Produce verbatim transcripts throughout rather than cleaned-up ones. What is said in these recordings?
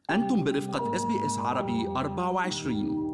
أنتم برفقة إس بي إس عربي أربعة وعشرين.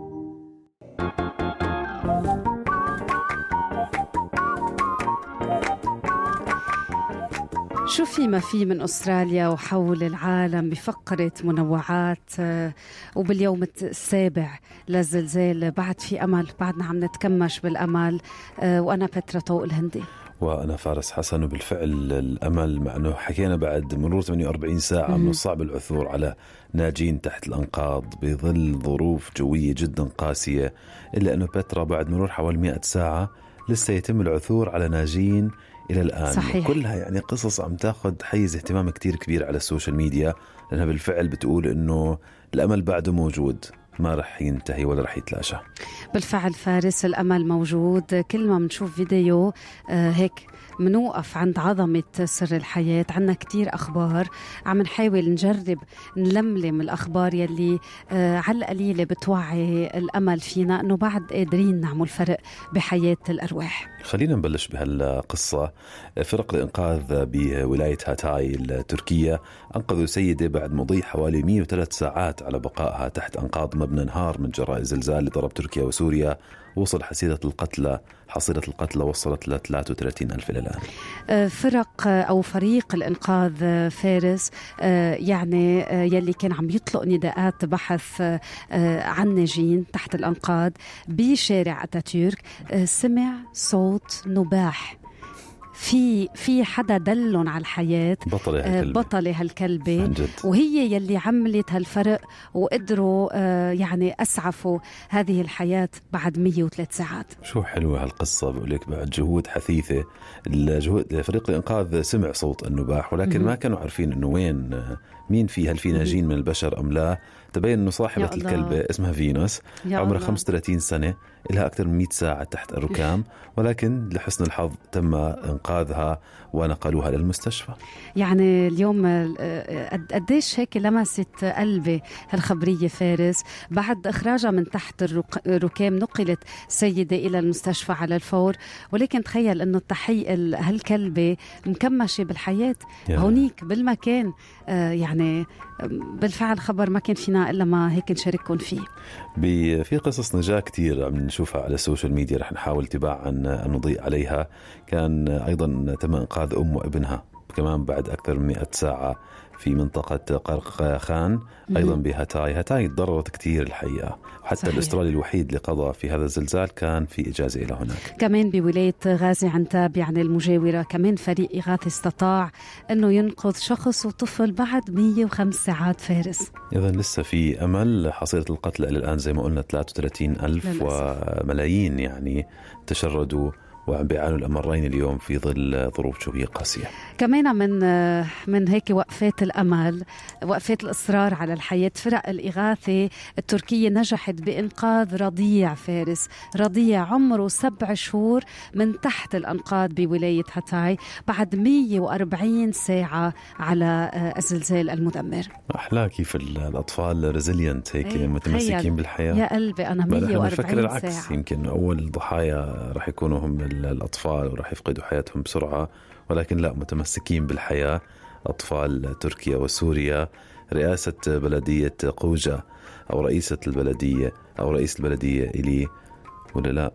شو في ما في من أستراليا وحول العالم بفقرة منوعات، وباليوم السابع للزلزال بعد في أمل، بعدنا عم نتكمش بالأمل. وأنا بترا طوق الهندي وأنا فارس حسن. وبالفعل الأمل، مع أنه حكينا بعد مرور ثمانية وأربعين ساعة من الصعب العثور على ناجين تحت الأنقاض بظل ظروف جوية جدا قاسية، إلا أنه بترا بعد مرور حوالي مئة ساعة لسه يتم العثور على ناجين إلى الآن. صحيح. كلها يعني قصص عم تاخد حيز اهتمام كتير كبير على السوشيال ميديا، لأنها بالفعل بتقول إنه الأمل بعده موجود، ما رح ينتهي ولا رح يتلاشى. بالفعل فارس، الأمل موجود. كل ما منشوف فيديو آه هيك منوقف عند عظمة سر الحياة. عنا كتير أخبار، عم نحاول نجرب نلملم الأخبار يلي آه على القليلة بتوعي الأمل فينا أنه بعد قادرين نعمل فرق بحياة الأرواح. خلينا نبلش بهالقصة. فرق الإنقاذ بولاية هاتاي التركية أنقذوا سيدة بعد مضي حوالي مئة وثلاث ساعات على بقائها تحت أنقاض مبنى انهار من جراء الزلزال اللي ضرب تركيا وسوريا. وصل حصيلة القتلى حصيلة القتلى وصلت ل ثلاثة وثلاثين ألف إلى الآن. فرق أو فريق الإنقاذ فارس يعني يلي كان عم يطلق نداءات بحث عن ناجين تحت الأنقاض بشارع أتاتورك سمع صوت نباح. في في حدا دلن على الحياة، بطلة هالكلبة, بطلة هالكلبة وهي يلي عملت هالفرق، وقدروا يعني أسعفوا هذه الحياة بعد مئة وثلاث ساعات. شو حلوة هالقصة. بقولك بعد جهود حثيثة، الجهود فريق الإنقاذ سمع صوت النباح، ولكن ما كانوا عارفين إنه وين مين في هل في ناجين من البشر أم لا. تبين إنه صاحبة الكلبة اسمها فينوس، عمرها خمسة وثلاثين سنة، لها أكثر من مئة ساعة تحت الركام، ولكن لحسن الحظ تم إنقاذها ونقلوها للمستشفى. يعني اليوم قديش هيك لمست قلبي هالخبرية فارس. بعد إخراجها من تحت الركام نقلت سيدة إلى المستشفى على الفور، ولكن تخيل إنه التحقيق هالكلبة مكمشة بالحياة هونيك بالمكان. يعني بالفعل خبر ما كان فينا إلا ما هيك نشارككم فيه. في قصص نجاة كتير عم نشوفها على السوشيال ميديا، رح نحاول تباعا أن نضيء عليها. كان أيضا تم إنقاذ أم وابنها كمان بعد أكثر من مئة ساعة في منطقة قرق خان أيضا بهاتاي. هاتاي تضررت كتير الحقيقة، وحتى صحيح. الأسترالي الوحيد اللي قضى في هذا الزلزال كان في إجازة إلى هناك. كمان بولاية غازي عنتاب يعني المجاورة كمان فريق إغاثة استطاع أنه ينقذ شخص وطفل بعد مئة وخمس ساعات فارس. إذن لسه في أمل. حصيلة القتلى إلى الآن زي ما قلنا ثلاثة وثلاثين ألف للأسف. وملايين يعني تشردوا وعم بيعانوا الأمرين اليوم في ظل ظروف جوية قاسية. كمان من من هيك وقفات الأمل، وقفات الإصرار على الحياة. فرق الإغاثة التركية نجحت بإنقاذ رضيع فارس، رضيع عمره سبع شهور من تحت الأنقاض بولاية هاتاي بعد مئة وأربعين ساعة على الزلزال المدمر. أحلى كيف الأطفال ريزيلينت هيك ايه متمسكين بالحياة. يا قلبي أنا مئة وأربعين العكس ساعة. يمكن أول ضحايا رح يكونوا هم الأطفال ورح يفقدوا حياتهم بسرعة، ولكن لا، متمسكين بالحياة أطفال تركيا وسوريا. رئاسة بلدية قوجة أو رئيسة البلدية أو رئيس البلدية إلي ولا لا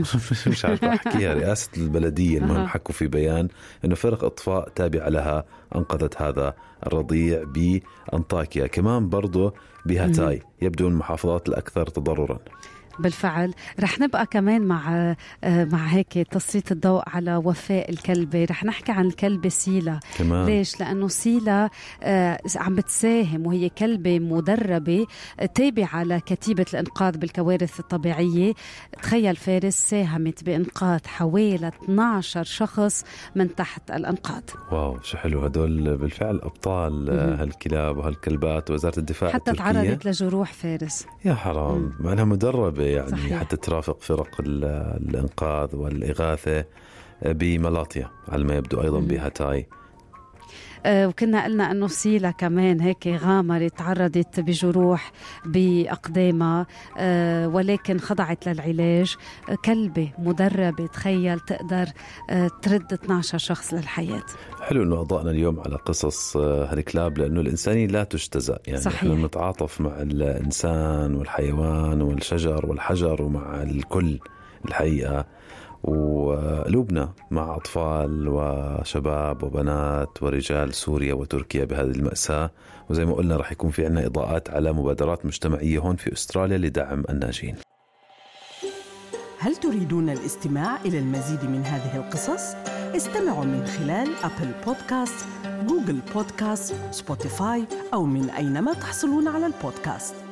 مش عارف أحكيها، رئاسة البلدية المهم حكوا في بيان أنه فرق إطفاء تابعة لها أنقذت هذا الرضيع بأنطاكيا، كمان برضو بهاتاي، يبدو المحافظات الأكثر تضررا. بالفعل رح نبقى كمان مع مع هيك تسليط الضوء على وفاء الكلبة. رح نحكي عن الكلبة سيلا كمان. ليش؟ لأنه سيلا عم بتساهم وهي كلبة مدربة تابعة لكتيبة الإنقاذ بالكوارث الطبيعية. تخيل فارس، ساهمت بإنقاذ حوالي اثني عشر شخص من تحت الأنقاض. واو شو حلو، هدول بالفعل أبطال هالكلاب وهالكلبات. وزارة الدفاع حتى التركية تعرضت لجروح فارس، يا حرام، مع أنها مدربة يعني صحيح. حتى ترافق فرق الإنقاذ والإغاثة بملاطيا على ما يبدو أيضا بهاتاي. آه وكنا قلنا أنه سيلا كمان هيك غامرت، تعرضت بجروح بأقدامها آه ولكن خضعت للعلاج. آه كلبة مدربة تخيل تقدر آه ترد اثني عشر شخص للحياة. حلو أنه أضعنا اليوم على قصص هالكلاب، لأنه الإنسانية لا تجتزأ، يعني صحيح. إحنا نتعاطف مع الإنسان والحيوان والشجر والحجر ومع الكل الحقيقة، وقلوبنا مع أطفال وشباب وبنات ورجال سوريا وتركيا بهذه المأساة. وزي ما قلنا رح يكون في عنا إضاءات على مبادرات مجتمعية هون في أستراليا لدعم الناجين. هل تريدون الاستماع إلى المزيد من هذه القصص؟ استمعوا من خلال أبل بودكاست، جوجل بودكاست، سبوتيفاي أو من أينما تحصلون على البودكاست.